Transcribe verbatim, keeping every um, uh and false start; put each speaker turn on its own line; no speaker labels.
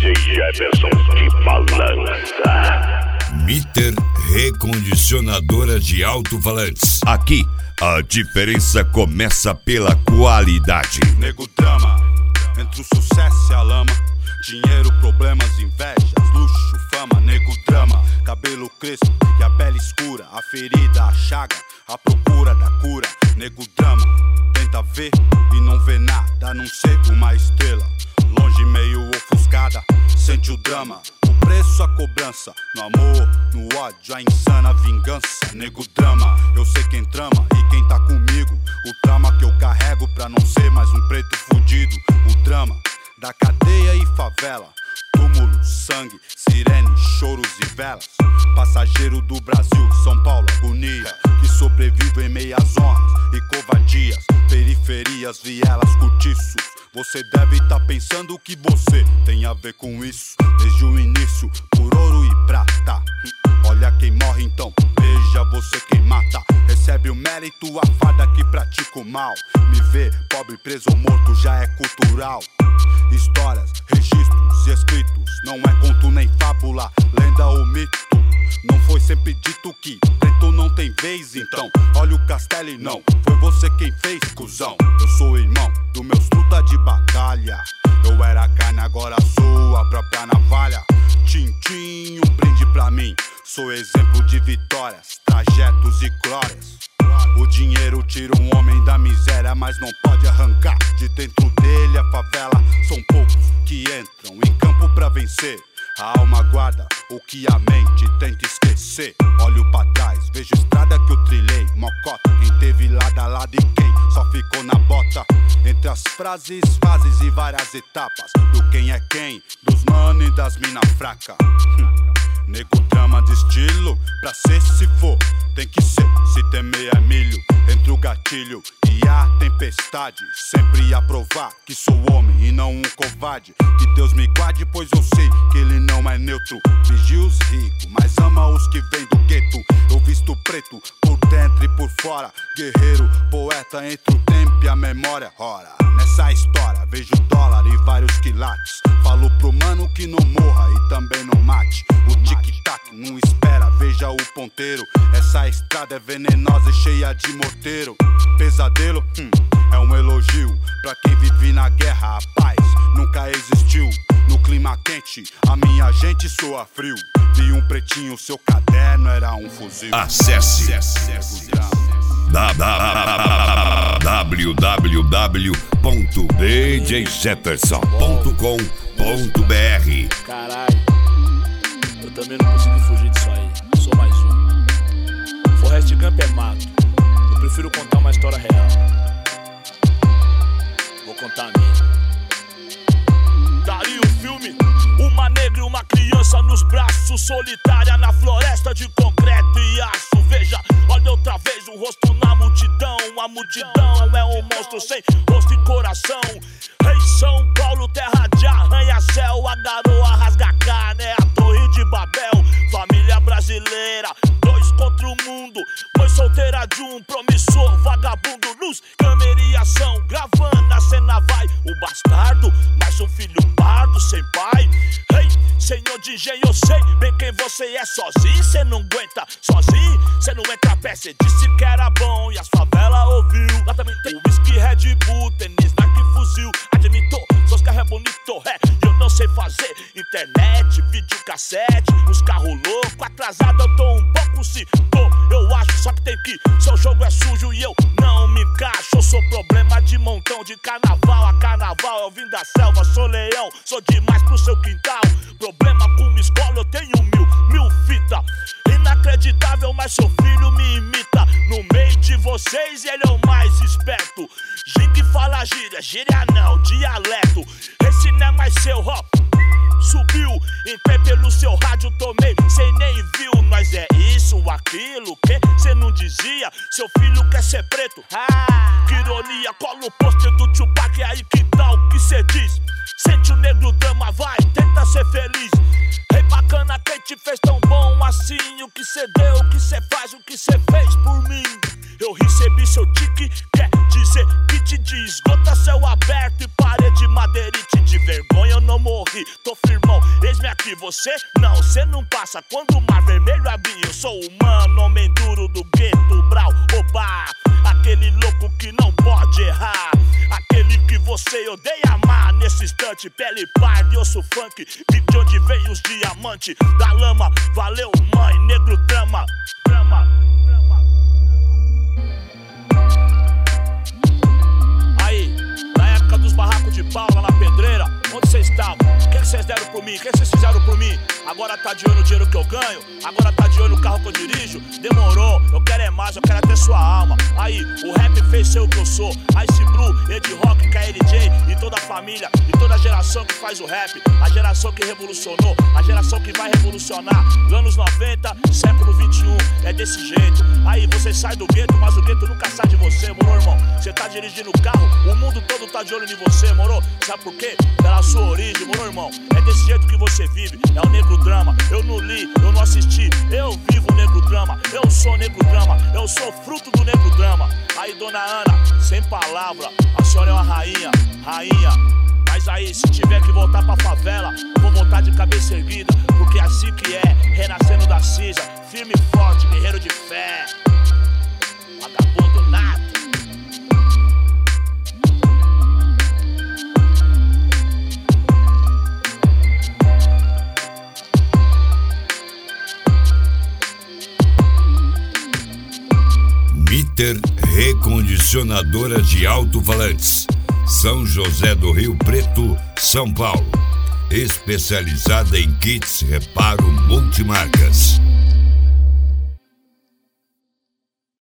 D J Jefferson de balança.
Mitter Recondicionadora de Alto-Falantes. Aqui, a diferença começa pela qualidade.
Nego drama, entre o sucesso e a lama. Dinheiro, problemas, invejas, luxo, fama. Nego drama, cabelo crespo e a pele escura. A ferida, a chaga, a procura da cura. Nego drama, tenta ver e não vê nada, a não ser uma estrela. Longe, meio ofuscada, sente o drama. O preço, a cobrança, no amor, no ódio, a insana vingança. Nego drama, eu sei quem trama e quem tá comigo. O trauma que eu carrego pra não ser mais um preto fudido. O drama da cadeia e favela, túmulo, sangue, sirene, choros e velas. Passageiro do Brasil, São Paulo, agonia, que sobrevive em meias honras e covardias. Periferias, vielas, cortiços. Você deve tá pensando que você tem a ver com isso. Desde o início, por ouro e prata. Olha quem morre então, veja você quem mata. Recebe o mérito, a farda que pratica o mal. Me ver pobre, preso ou morto já é cultural. Histórias, registros e escritos, não é conto nem fábula, lenda ou mito. Não foi sempre dito que preto não tem vez, então olha o castelo e não foi você quem fez, cuzão. Eu sou irmão do meus truta de batalha. Eu era carne, agora sou a própria navalha. Tintim, um brinde pra mim. Sou exemplo de vitórias, trajetos e glórias. O dinheiro tira um homem da miséria, mas não pode arrancar de dentro dele a favela. São poucos que entram em campo pra vencer. A alma guarda o que a mente tenta esquecer. Olho pra trás, vejo estrada que eu trilhei. Mocota, quem teve lado a lado e quem só ficou na bota. Entre as frases, fases e várias etapas do quem é quem, dos mano e das mina fraca. Nego drama de estilo, pra ser se for, tem que ser, se temer é milho. Entre o gatilho e a tempestade, sempre a provar que sou homem e não um covarde. Que Deus me guarde, pois eu sei que ele não é neutro. Vigia os ricos, mas ama os que vêm do gueto. Eu visto preto, por dentro e por fora. Guerreiro, poeta entre o tempo e a memória. Ora, nessa história vejo dólar e vários quilates. Falo pro mano que não morra e também não mate. O tic-tac não espera, veja o ponteiro. Essa estrada é venenosa e cheia de morteiro. Pesadelo, hum, é um elogio pra quem vive na guerra. A paz nunca existiu. No clima quente, a minha gente soa frio. Vi um pretinho, seu caderno era um fuzil.
Acesse w w w ponto d j jefferson ponto com ponto b r.
Caralho, eu também não consegui fugir disso aí. Sou mais um. Forrest Gump é mato. Eu prefiro contar uma história real. Vou contar a minha. Daria o filme, uma negra e uma criança nos braços, solitária na floresta de concreto e aço. Veja, olha outra vez o rosto na multidão. A multidão é um monstro sem rosto e coração. Rei São Paulo, terra de arranha-céu. A garoa rasga a carne, é a torre de Babel. Família brasileira, dois contra o mundo. Mãe solteira de um promissor, vagabundo. Luz, câmera e ação, gravando a cena vai. O bastardo, mais um filho pardo, sem pai. Rei, senhor de engenho, eu sei bem quem você é. Sozinho cê não aguenta, sozinho cê não entra a pé. Cê disse que era bom e as favelas ouviu. Lá também tem whisky, Red Bull, tênis, Nike, fuzil. Admito, seus carros é bonito, é. Eu não sei fazer internet, videocassete. Os carros loucos, atrasado eu tô um pouco se tô. Eu acho só que tem que, seu jogo é sujo e eu não me encaixo. Eu sou problema de montão, de carnaval a carnaval. Eu vim da selva, sou leão, sou demais pro seu quintal. Problema com escola, eu tenho mil, mil fita. Inacreditável, mas seu filho me imita. No meio de vocês ele é o mais esperto. Gingue fala gíria, gíria não, dialeto. Esse não é mais seu, ó. Subiu, entrei pelo seu rádio, tomei, cê nem viu. Nós é isso, aquilo, que cê não dizia. Seu filho quer ser preto, ah, que ironia. Cola o pôster do Tupac, e aí que tal que cê diz? Sente o negro drama, vai, tenta ser feliz. Rei bacana, quem te fez tão bom assim? O que cê deu, o que cê faz, o que cê fez por mim? Eu recebi seu tique, quer dizer que te diz. Gota céu aberto e parede madeirite. De vergonha eu não morri, tô firmão, eis-me aqui, você não, cê não passa. Quando o mar vermelho abrir, eu sou humano, homem duro do gueto, brau, oba. Aquele louco que não pode errar, aquele que você odeia amar. Nesse instante, pele parda, osso funk, de onde vem os diamantes da lama. Valeu, mãe, negro drama, drama, drama. Aí, na época dos barracos de pau lá na pedreira, onde vocês estavam? O que vocês deram por mim? O que vocês fizeram por mim? Agora tá de olho no dinheiro que eu ganho? Agora tá de olho no carro que eu dirijo? Demorou, eu quero é mais, eu quero até sua alma. Aí, o rap fez ser o que eu sou. Ice Blue, Ed Rock, K L J e toda a família e toda a geração que faz o rap. A geração que revolucionou, a geração que vai revolucionar. Anos noventa, século vinte e um, é desse jeito. Aí você sai do gueto, mas o gueto nunca sai de você, moro, irmão? Você tá dirigindo o carro, o mundo todo tá de olho em você, moro? Sabe por quê? Pela sua origem, moro, irmão? É desse jeito que você vive, é o negro drama. Eu não li, eu não assisti, eu vivo o negro drama. Eu sou negro drama, eu sou fruto do negro drama. Aí, dona Ana, sem palavra, a senhora é uma rainha, rainha. Mas aí, se tiver que voltar pra favela, vou voltar de cabeça erguida, porque é assim que é, renascendo da cinza, firme e forte, guerreiro de fé, vagabundo nato.
Mitter Recondicionadora de Alto-Falantes, São José do Rio Preto, São Paulo. Especializada em kits reparo multimarcas.